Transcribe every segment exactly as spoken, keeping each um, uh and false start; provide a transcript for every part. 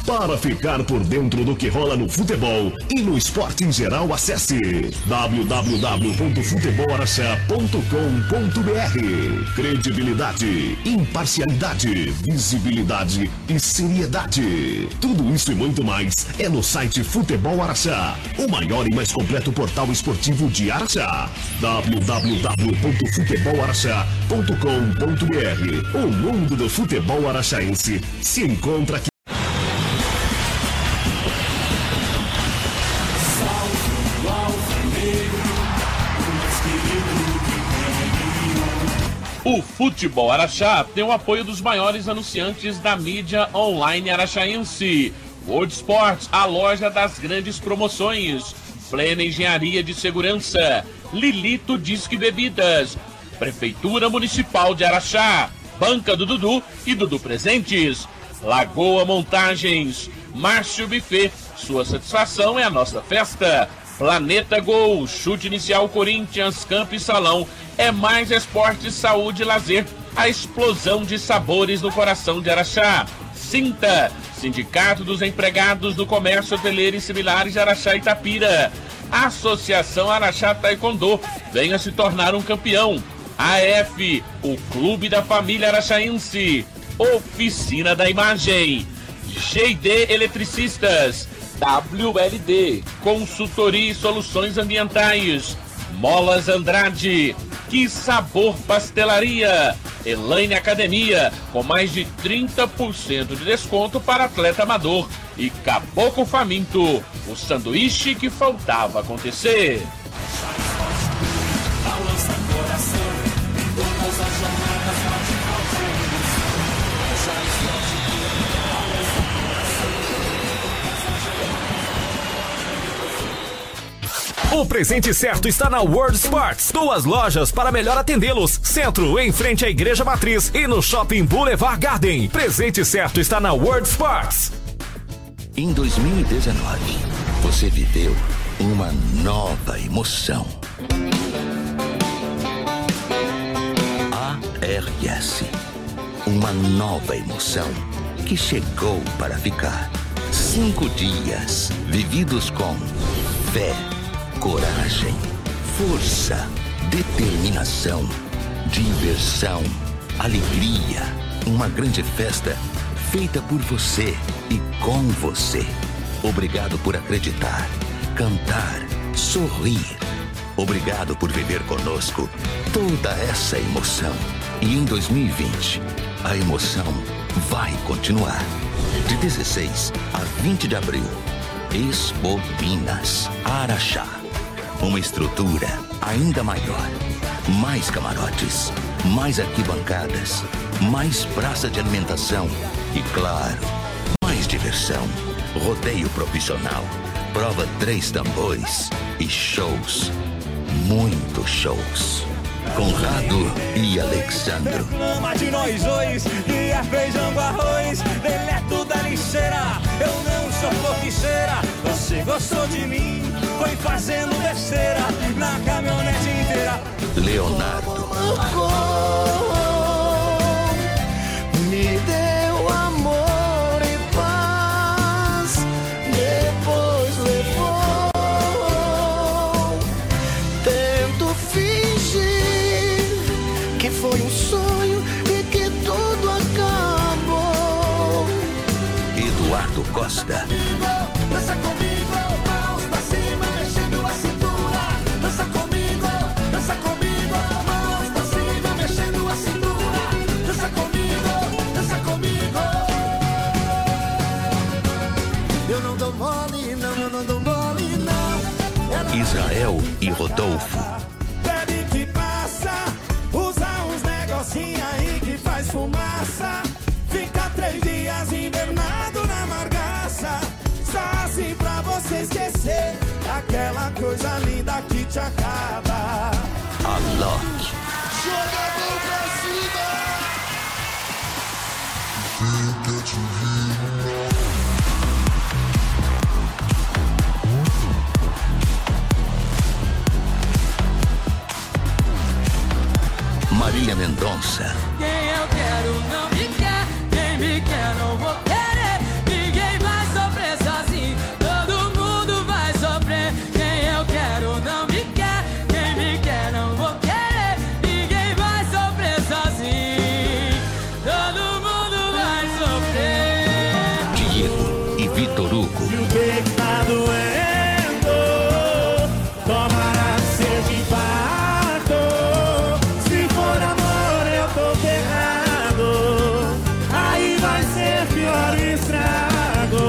Para ficar por dentro do que rola no futebol e no esporte em geral, acesse w w w ponto futebol araxá ponto com ponto b r. Credibilidade, imparcialidade, visibilidade e seriedade. Tudo isso e muito mais é no site Futebol Araxá, o maior e mais completo portal esportivo de Araxá. w w w ponto futebol araxá ponto com ponto b r. O mundo do futebol araxaense se encontra aqui. O Futebol Araxá tem o apoio dos maiores anunciantes da mídia online araxaense. World Sports, a loja das grandes promoções. Plena Engenharia de Segurança. Lilito Disque Bebidas. Prefeitura Municipal de Araxá. Banca do Dudu e Dudu Presentes. Lagoa Montagens. Márcio Buffet. Sua satisfação é a nossa festa. Planeta Gol, chute inicial Corinthians, campo e salão. É mais esporte, saúde e lazer. A explosão de sabores no coração de Araxá. Sinta, Sindicato dos Empregados do Comércio Hoteleiro e Similares de Araxá e Itapira. Associação Araxá Taekwondo, venha se tornar um campeão. A F, o Clube da Família Araxaense. Oficina da Imagem. G D Eletricistas. W L D, Consultoria e Soluções Ambientais. Molas Andrade, Que Sabor Pastelaria. Elaine Academia, com mais de trinta por cento de desconto para atleta amador. E Caboclo Faminto, o sanduíche que faltava acontecer. O presente certo está na World Sports. Duas lojas para melhor atendê-los. Centro, em frente à Igreja Matriz, e no Shopping Boulevard Garden. Presente certo está na World Sports. Em dois mil e dezenove, você viveu uma nova emoção. A R S. Uma nova emoção que chegou para ficar. Cinco dias vividos com fé, coragem, força, determinação, diversão, alegria. Uma grande festa feita por você e com você. Obrigado por acreditar, cantar, sorrir. Obrigado por viver conosco toda essa emoção. E em dois mil e vinte, a emoção vai continuar. De dezesseis a vinte de abril, Expo Minas, Araxá. Uma estrutura ainda maior. Mais camarotes, mais arquibancadas, mais praça de alimentação e, claro, mais diversão. Rodeio profissional, prova três tambores e shows. Muitos shows. Conrado e Alexandro. Reclama de nós dois, e é feijão com arroz, deleto da lixeira. Eu não sou foficheira, você gostou de mim, foi fazendo besteira na caminhonete inteira. Leonardo. Me deu amor e paz, depois levou. Tento fingir que foi um sonho e que tudo acabou. Eduardo Costa. Dança comigo, mãos pra cima, mexendo a cintura. Dança comigo, dança comigo, mãos pra cima, mexendo a cintura. Dança comigo, dança comigo. Eu não dou mole, não, eu não dou mole, não. Ela Israel e Rodolfo. bebe que passa, usa uns negocinho aí que faz fumaça. Fica três dias invernado na margaça. Só assim pra você esquecer aquela coisa linda que te acaba. Alok. Joga a mão pra cima. Marília Mendonça. Quem eu quero não me quer, quem me quer não vou querer. Ninguém mais Brinquedo e Vitor Hugo. E o que tá doendo? Tomara seja infarto. Se for amor eu tô ferrado. Aí vai ser pior estrago.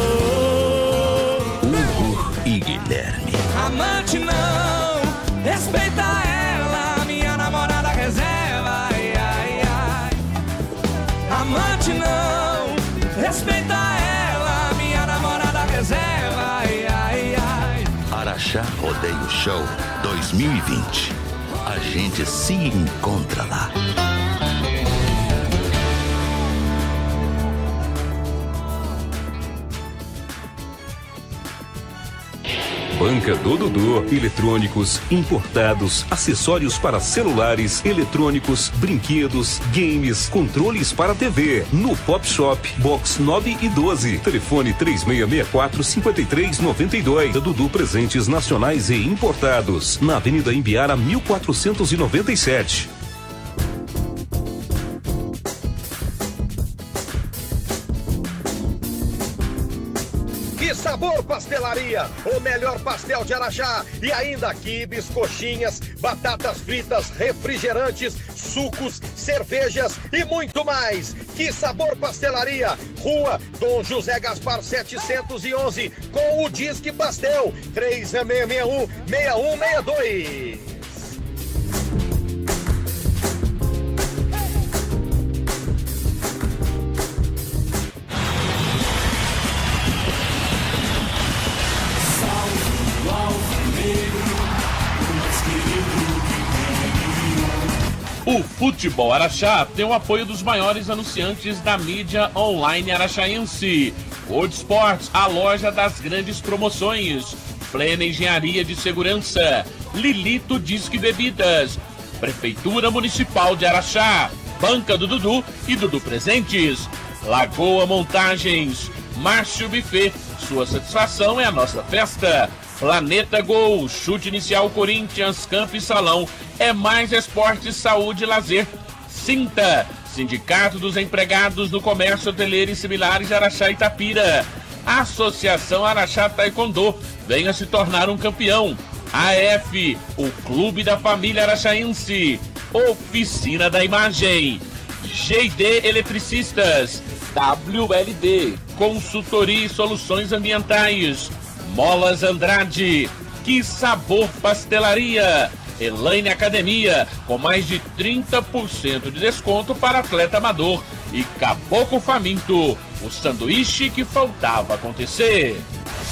Hugo e Guilherme. Amante não, respeita ela, minha namorada reserva. Ai, ai, ai. Amante não, respeita ela, minha namorada reserva. Ai, ai, ai. Araxá Rodeio Show dois mil e vinte. A gente se encontra lá. Banca do Dudu, eletrônicos, importados, acessórios para celulares, eletrônicos, brinquedos, games, controles para T V. No Pop Shop, box nove e doze. Telefone três seis seis quatro, cinco três nove dois. Dudu Presentes Nacionais e Importados. Na Avenida Imbiara, mil quatrocentos e noventa e sete. Que sabor pastelaria, o melhor pastel de Araxá. E ainda quibes, coxinhas, batatas fritas, refrigerantes, sucos, cervejas e muito mais. Que sabor pastelaria, Rua Dom José Gaspar setecentos e onze, com o Disque Pastel três seis seis um, seis um seis dois. O Futebol Araxá tem o apoio dos maiores anunciantes da mídia online araxaense. World Sports, a loja das grandes promoções. Plena Engenharia de Segurança. Lilito Disque Bebidas. Prefeitura Municipal de Araxá. Banca do Dudu e Dudu Presentes. Lagoa Montagens. Márcio Buffet. Sua satisfação é a nossa festa. Planeta Gol, chute inicial Corinthians, campo e salão. É mais esporte, saúde e lazer. Sinta, Sindicato dos Empregados do Comércio Hoteleiro e Similares de Araxá e Itapira. Associação Araxá Taekwondo, venha se tornar um campeão. A F, o Clube da Família Araxaense. Oficina da Imagem. G e D Eletricistas. W L D, Consultoria e Soluções Ambientais. Molas Andrade, Que Sabor Pastelaria, Elaine Academia, com mais de trinta por cento de desconto para atleta amador, e Caboclo Faminto, o sanduíche que faltava acontecer.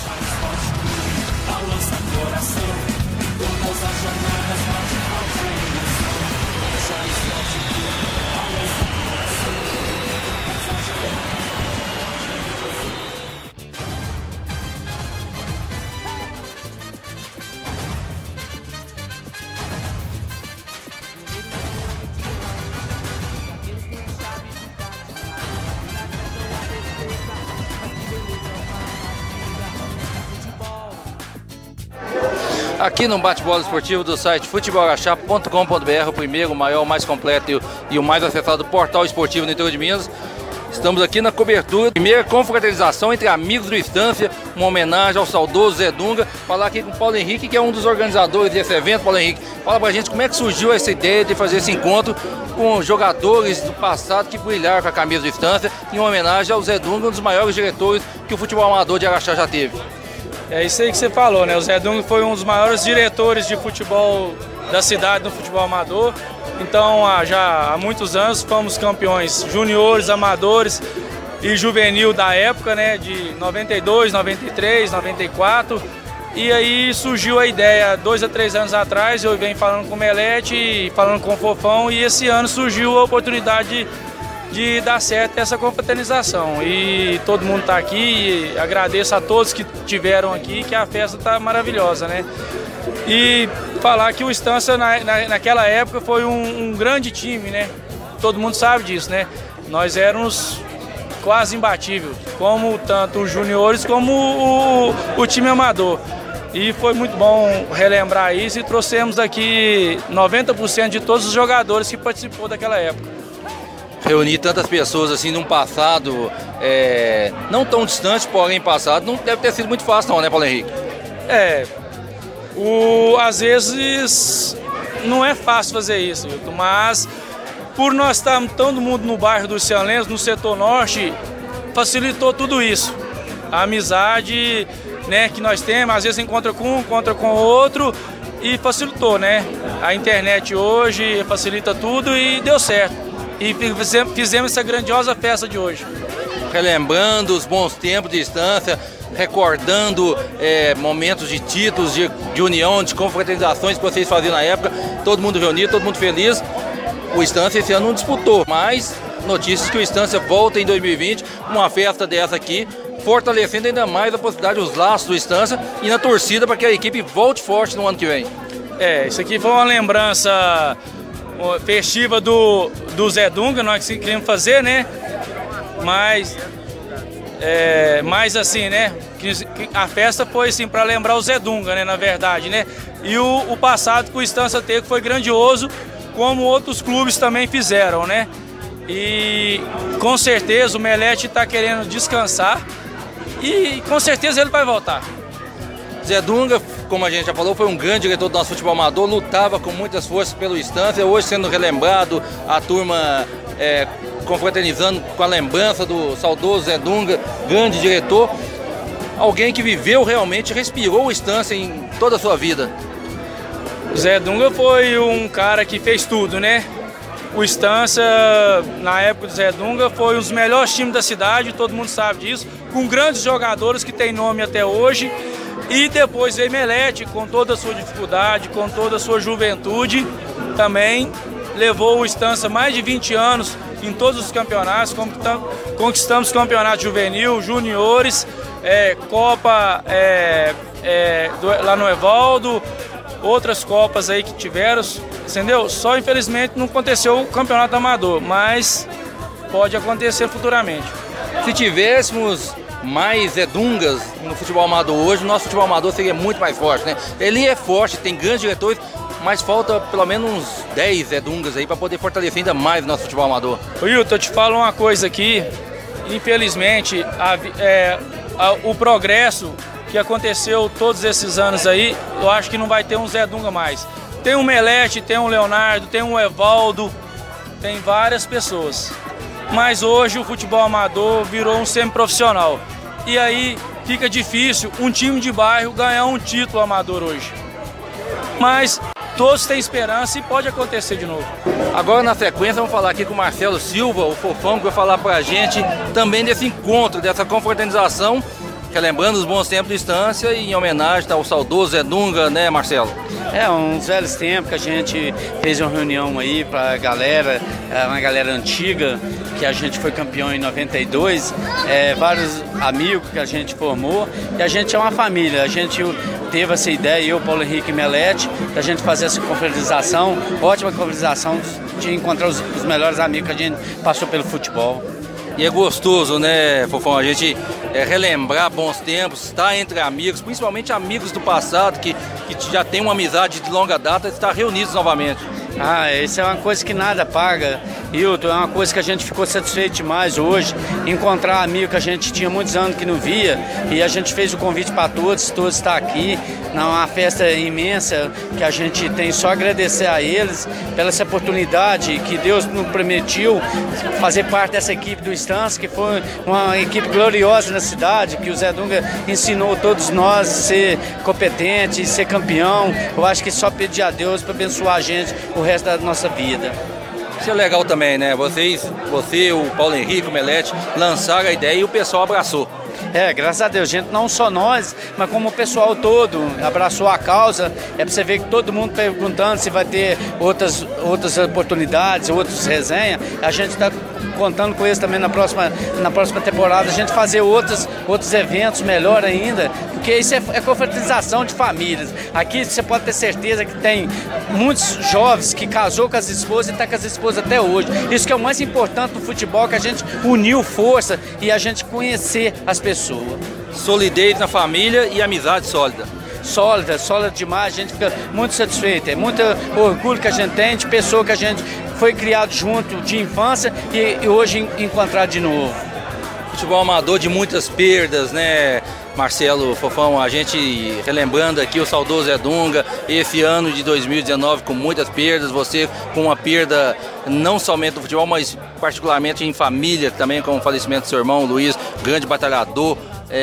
Aqui no bate-bola esportivo do site futebol araxá ponto com ponto br, o primeiro, o maior, o mais completo e o mais acessado portal esportivo no interior de Minas. Estamos aqui na cobertura da primeira confraternização entre amigos do Estância, uma homenagem ao saudoso Zé Dunga. Falar aqui com o Paulo Henrique, que é um dos organizadores desse evento. Paulo Henrique, fala pra gente como é que surgiu essa ideia de fazer esse encontro com jogadores do passado que brilharam com a camisa do Estância, em homenagem ao Zé Dunga, um dos maiores diretores que o futebol amador de Araxá já teve. É isso aí que você falou, né? O Zé Dunga foi um dos maiores diretores de futebol da cidade no futebol amador. Então, há, já há muitos anos fomos campeões juniores, amadores e juvenil da época, né? De noventa e dois, noventa e três, noventa e quatro. E aí surgiu a ideia, dois a três anos atrás, eu venho falando com o Melete, falando com o Fofão, e esse ano surgiu a oportunidade de de dar certo essa confraternização. E todo mundo está aqui, e agradeço a todos que tiveram aqui, que a festa está maravilhosa, né? E falar que o Estância na, na, naquela época foi um, um grande time, né? Todo mundo sabe disso, né? Nós éramos quase imbatíveis, como tanto os juniores como o, o, o time amador. E foi muito bom relembrar isso, e trouxemos aqui noventa por cento de todos os jogadores que participou daquela época. reunir tantas pessoas assim num passado é, não tão distante, porém passado, não deve ter sido muito fácil não, né, Paulo Henrique? É, o, às vezes não é fácil fazer isso, mas por nós estarmos todo mundo no bairro dos Cialenses, no setor norte, facilitou tudo isso. A amizade, né, que nós temos, às vezes encontra com um, encontra com o outro e facilitou, né? A internet hoje facilita tudo e deu certo. E fizemos essa grandiosa festa de hoje. Relembrando os bons tempos de Estância, recordando é, momentos de títulos, de, de união, de confraternizações que vocês faziam na época, todo mundo reunido, todo mundo feliz. O Estância esse ano não disputou, mas notícias que o Estância volta em dois mil e vinte, uma festa dessa aqui, fortalecendo ainda mais a possibilidade, os laços do Estância e na torcida para que a equipe volte forte no ano que vem. É, isso aqui foi uma lembrança festiva do, do Zé Dunga, nós queríamos fazer, né? Mas, é, mais assim, né? A festa foi assim para lembrar o Zé Dunga, né? Na verdade, né? E o, o passado que o Estância teve foi grandioso, como outros clubes também fizeram, né? E com certeza o Melete está querendo descansar e com certeza ele vai voltar. Zé Dunga, como a gente já falou, foi um grande diretor do nosso futebol amador, lutava com muitas forças pelo Estância, hoje sendo relembrado, a turma é, confraternizando com a lembrança do saudoso Zé Dunga, grande diretor, alguém que viveu realmente, respirou o Estância em toda a sua vida. Zé Dunga foi um cara que fez tudo, né? O Estância, na época do Zé Dunga, foi um dos melhores times da cidade, todo mundo sabe disso, com grandes jogadores que tem nome até hoje. E depois veio Melete, com toda a sua dificuldade, com toda a sua juventude, também levou o Estância mais de vinte anos em todos os campeonatos, conquistamos campeonato juvenil, juniores, é, Copa é, é, do, lá no Evaldo, outras Copas aí que tiveram, entendeu? Só infelizmente não aconteceu o campeonato amador, mas pode acontecer futuramente. Se tivéssemos mais Zé Dungas no futebol amador hoje, o nosso futebol amador seria muito mais forte, né? Ele é forte, tem grandes diretores, mas falta pelo menos uns dez Zé Dungas aí para poder fortalecer ainda mais o nosso futebol amador. Wilton, eu te falo uma coisa aqui, infelizmente a, é, a, o progresso que aconteceu todos esses anos aí, eu acho que não vai ter um Zé Dunga mais. Tem um Melete, tem um Leonardo, tem um Evaldo, tem várias pessoas. Mas hoje o futebol amador virou um semiprofissional. E aí fica difícil um time de bairro ganhar um título amador hoje. Mas todos têm esperança e pode acontecer de novo. Agora na sequência vamos falar aqui com o Marcelo Silva, o Fofão, que vai falar pra gente também desse encontro, dessa confraternização, relembrando os bons tempos de Estância e em homenagem ao saudoso Zé Dunga, né, Marcelo? É, uns velhos tempos que a gente fez uma reunião aí pra galera, uma galera antiga, que a gente foi campeão em noventa e dois, é, vários amigos que a gente formou, e a gente é uma família, a gente teve essa ideia, eu, Paulo Henrique e Melete, da gente fazer essa confraternização, ótima confraternização, de encontrar os, os melhores amigos que a gente passou pelo futebol. E é gostoso, né, Fofão, a gente é, relembrar bons tempos, estar entre amigos, principalmente amigos do passado, que, que já tem uma amizade de longa data, estar reunidos novamente. Ah, isso é uma coisa que nada paga, Hilton, é uma coisa que a gente ficou satisfeito demais hoje, encontrar amigo que a gente tinha muitos anos que não via, e a gente fez o convite para todos, todos estão aqui, uma festa imensa, que a gente tem só agradecer a eles pela essa oportunidade que Deus nos permitiu fazer parte dessa equipe do Estância, que foi uma equipe gloriosa na cidade, que o Zé Dunga ensinou todos nós a ser competente, ser campeão. Eu acho que só pedir a Deus para abençoar a gente o resto da nossa vida. Isso é legal também, né? Vocês, você, o Paulo Henrique, o Melete, lançaram a ideia e o pessoal abraçou. É, graças a Deus, gente, não só nós, mas como o pessoal todo abraçou a causa. É pra você ver que todo mundo perguntando se vai ter outras, outras oportunidades, outras resenhas. A gente está contando com isso também na próxima, na próxima temporada, a gente fazer outros, outros eventos melhor ainda, porque isso é, é confraternização de famílias. Aqui você pode ter certeza que tem muitos jovens que casou com as esposas e está com as esposas até hoje. Isso que é o mais importante no futebol, que a gente uniu força e a gente conhecer as pessoas. Solidez na família e amizade sólida. Sólida, sólida demais, a gente fica muito satisfeito. É muito orgulho que a gente tem de pessoa que a gente foi criado junto de infância e, e hoje encontrar de novo. Futebol amador de muitas perdas, né, Marcelo, Fofão? A gente relembrando aqui o saudoso Zé Dunga, esse ano de dois mil e dezenove com muitas perdas, você com uma perda não somente do futebol, mas particularmente em família também, com o falecimento do seu irmão Luiz, grande batalhador,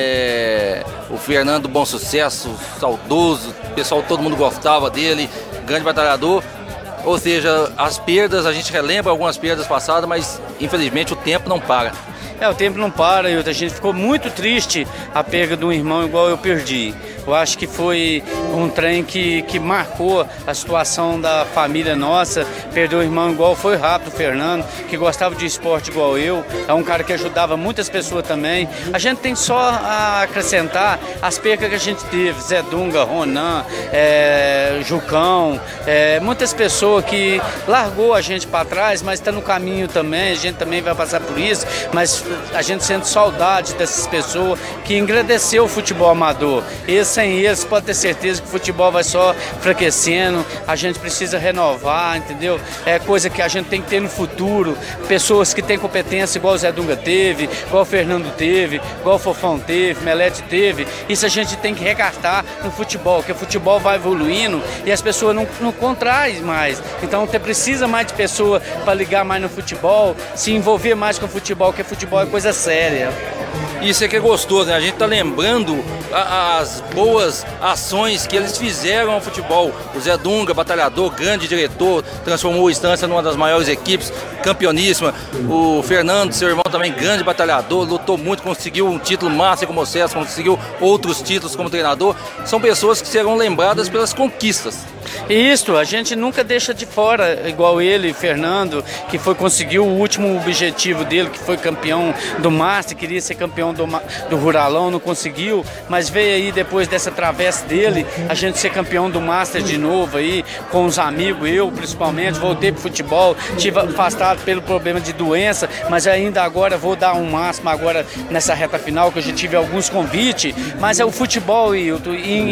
é, o Fernando Bom Sucesso, saudoso, o pessoal, todo mundo gostava dele, grande batalhador. Ou seja, as perdas, a gente relembra algumas perdas passadas, mas infelizmente o tempo não para. É, o tempo não para e a gente ficou muito triste a perda de um irmão igual eu perdi. Eu acho que foi um trem que, que marcou a situação da família nossa. Perder um irmão igual foi rápido, o Fernando, que gostava de esporte igual eu. É um cara que ajudava muitas pessoas também. A gente tem só a acrescentar as percas que a gente teve. Zé Dunga, Ronan, é, Jucão, é, muitas pessoas que largou a gente para trás, mas está no caminho também. A gente também vai passar por isso, mas a gente sente saudade dessas pessoas que engrandeceu o futebol amador. Esse sem eles, pode ter certeza que o futebol vai só enfraquecendo, a gente precisa renovar, entendeu? É coisa que a gente tem que ter no futuro, pessoas que têm competência igual o Zé Dunga teve, igual o Fernando teve, igual o Fofão teve, Melete teve, isso a gente tem que recartar no futebol, porque o futebol vai evoluindo e as pessoas não, não contraem mais, então você precisa mais de pessoa para ligar mais no futebol, se envolver mais com o futebol, porque futebol é coisa séria. Isso é que é gostoso, né? A gente tá lembrando a, as boas ações que eles fizeram ao futebol. O Zé Dunga, batalhador, grande diretor, transformou o Estância numa das maiores equipes, campeoníssima. O Fernando, seu irmão, também grande batalhador, lutou muito, conseguiu um título massa como César, conseguiu outros títulos como treinador. São pessoas que serão lembradas pelas conquistas. Isso, a gente nunca deixa de fora, igual ele, Fernando, que foi conseguiu o último objetivo dele, que foi campeão do Master, queria ser campeão do, do Ruralão, não conseguiu, mas veio aí depois dessa travessa dele, a gente ser campeão do Master de novo aí, com os amigos, eu principalmente, voltei pro futebol, tive afastado pelo problema de doença, mas ainda agora vou dar um máximo agora nessa reta final, que eu já tive alguns convites, mas é o futebol, Hilton,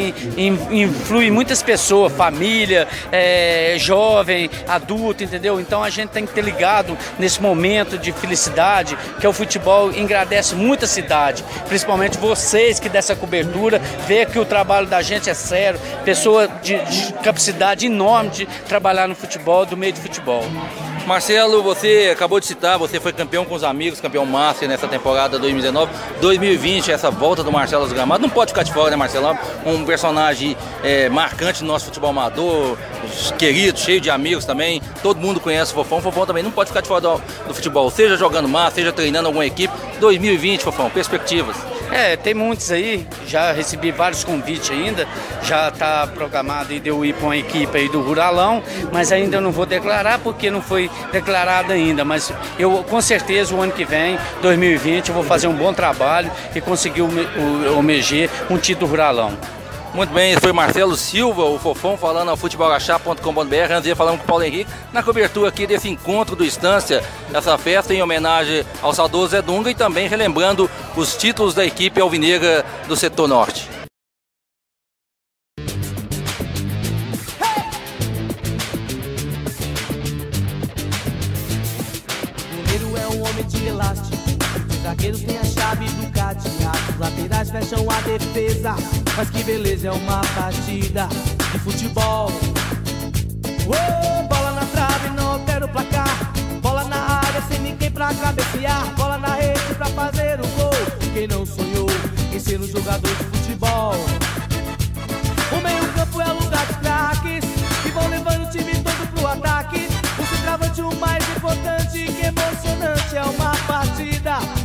influi muitas pessoas, família, família, é, jovem, adulto, entendeu? Então a gente tem que ter ligado nesse momento de felicidade, que é o futebol engrandece muito a cidade, principalmente vocês que dessa cobertura, vê que o trabalho da gente é sério, pessoa de, de capacidade enorme de trabalhar no futebol, do meio do futebol. Marcelo, você acabou de citar, você foi campeão com os amigos, campeão Master nessa temporada dois mil e dezenove, dois mil e vinte, essa volta do Marcelo aos gramados, não pode ficar de fora, né, Marcelo? Um personagem é, marcante do nosso futebol amador, querido, cheio de amigos também, todo mundo conhece o Fofão, o Fofão também não pode ficar de fora do, do futebol, seja jogando Master, seja treinando alguma equipe. Dois mil e vinte, Fofão, perspectivas? É, tem muitos aí, já recebi vários convites ainda, já está programado de eu ir para uma equipe aí do Ruralão, mas ainda não vou declarar porque não foi declarado ainda, mas eu com certeza o ano que vem, dois mil e vinte, eu vou fazer um bom trabalho e conseguir o, o, o M G, um título Ruralão. Muito bem, esse foi Marcelo Silva, o Fofão, falando ao futebol arachá ponto com ponto b r. Antes de falando com o Paulo Henrique, na cobertura aqui desse encontro do Estância, essa festa em homenagem ao saudoso Zé Dunga e também relembrando os títulos da equipe alvinegra do setor norte. O goleiro é um homem de elástico, os zagueiros têm a chave do cadeado, os laterais fecham a defesa. Mas que beleza, é uma partida de futebol. Oh, bola na trave, não altera o placar. Bola na área, sem ninguém pra cabecear. Bola na rede pra fazer o gol. Quem não sonhou em ser um jogador de futebol? O meio campo é lugar de craques que vão levando o time todo pro ataque. O centroavante, o mais importante, que emocionante, é uma partida